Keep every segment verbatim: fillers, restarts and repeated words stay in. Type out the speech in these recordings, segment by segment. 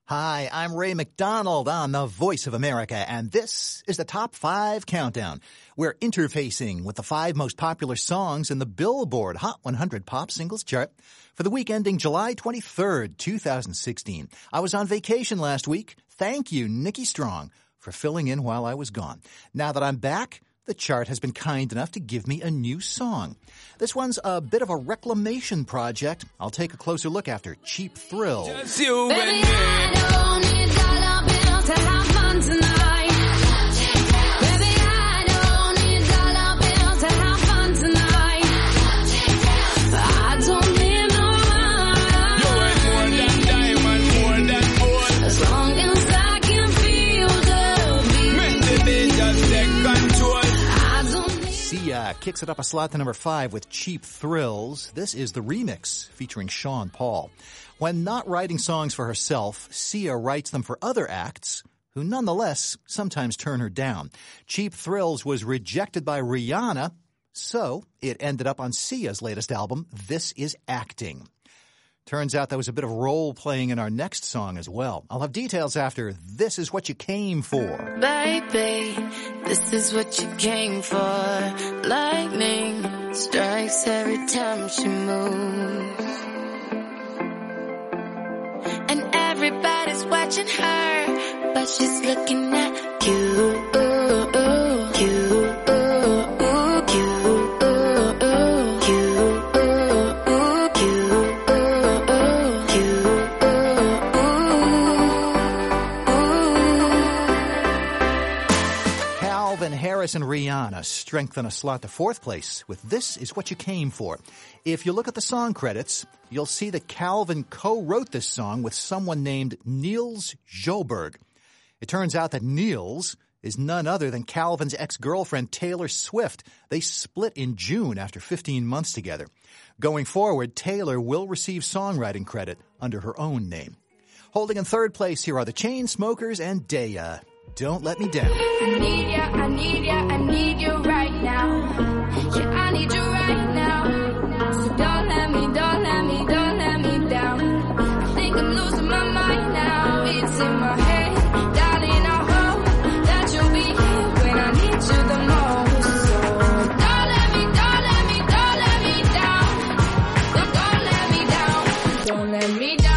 Hi, I'm Ray McDonald on the Voice of America, and this is the Top five Countdown. We're interfacing with the five most popular songs in the Billboard Hot one hundred Pop Singles Chart for the week ending July twenty-third, two thousand sixteen. I was on vacation last week. Thank you, Nikki Strong, for filling in while I was gone. Now that I'm back, the chart has been kind enough to give me a new song. This one's a bit of a reclamation project. I'll take a closer look after Cheap Thrill. Just you Baby, and me. I don't need dollar bill to have fun tonight. Baby, I don't need dollar bill to have fun tonight. I don't need no money. You ain't more than diamond, more than gold. As long as I can feel the beat. Make the beat just take control. Sia kicks it up a slot to number five with Cheap Thrills. This is the remix featuring Sean Paul. When not writing songs for herself, Sia writes them for other acts who nonetheless sometimes turn her down. Cheap Thrills was rejected by Rihanna, so it ended up on Sia's latest album, This Is Acting. Turns out there was a bit of role-playing in our next song as well. I'll have details after This Is What You Came For. Baby, this is what you came for. Lightning strikes every time she moves. And everybody's watching her, but she's looking at you. Ooh, ooh, you. Harris and Rihanna strengthen a slot to fourth place with This Is What You Came For. If you look at the song credits, you'll see that Calvin co-wrote this song with someone named Niels Sjoberg. It turns out that Niels is none other than Calvin's ex-girlfriend Taylor Swift. They split in June after fifteen months together. Going forward, Taylor will receive songwriting credit under her own name. Holding in third place here are the Chainsmokers and Daya. Don't Let Me Down. I need ya, I need ya, I need you right now. Yeah, I need you right now. So don't let me, don't let me, don't let me down. I think I'm losing my mind now. It's in my head, darling, I hope that you'll be here when I need you the most. So don't let me, don't let me, don't let me down. Don't let me down, don't let me down.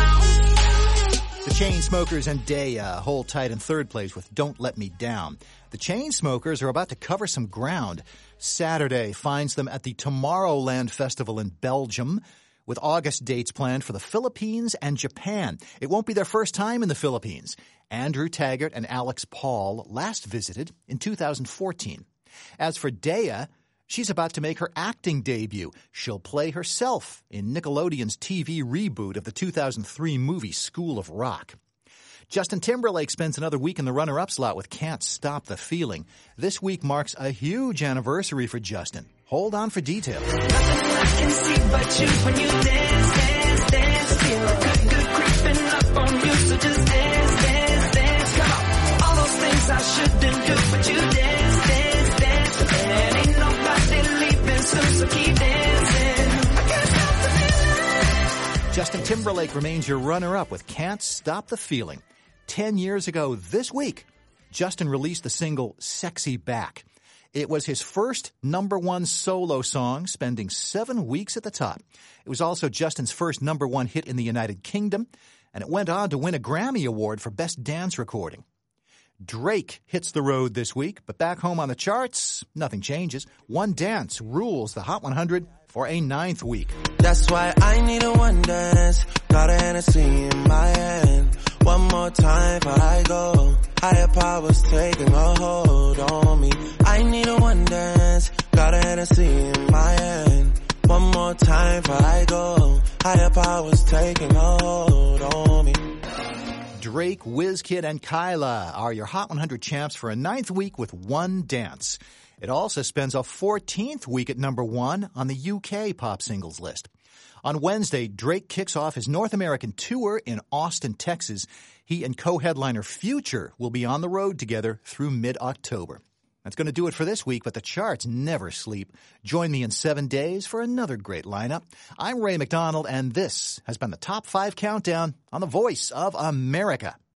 The Chainsmokers and Daya hold tight in third place with Don't Let Me Down. The Chainsmokers are about to cover some ground. Saturday finds them at the Tomorrowland Festival in Belgium, with August dates planned for the Philippines and Japan. It won't be their first time in the Philippines. Andrew Taggart and Alex Paul last visited in two thousand fourteen. As for Daya, she's about to make her acting debut. She'll play herself in Nickelodeon's T V reboot of the two thousand three movie School of Rock. Justin Timberlake spends another week in the runner-up slot with Can't Stop the Feeling. This week marks a huge anniversary for Justin. Hold on for details. Nothing I can see but you when you dance, dance, dance. Feel a good, good creeping up on you, so just dance, dance, dance. Come on, all those things I shouldn't do, but you dance, dance, dance. And ain't nobody leaving soon, so keep dancing. I can't stop the feeling. Justin Timberlake remains your runner-up with Can't Stop the Feeling. Ten years ago this week, Justin released the single Sexy Back. It was his first number one solo song, spending seven weeks at the top. It was also Justin's first number one hit in the United Kingdom, and it went on to win a Grammy Award for Best Dance Recording. Drake hits the road this week, but back home on the charts, nothing changes. One Dance rules the Hot one hundred for a ninth week. That's why I need a one dance. Got a Hennessy in my hand. One more time before I go. Higher powers taking a hold on me. I need a one dance. Got a Hennessy in my hand. One more time before I go. Higher powers taking a hold on me. Drake, WizKid, and Kyla are your Hot one hundred champs for a ninth week with One Dance. It also spends a fourteenth week at number one on the U K pop singles list. On Wednesday, Drake kicks off his North American tour in Austin, Texas. He and co-headliner Future will be on the road together through mid-October. That's going to do it for this week, but the charts never sleep. Join me in seven days for another great lineup. I'm Ray McDonald, and this has been the Top five Countdown on the Voice of America.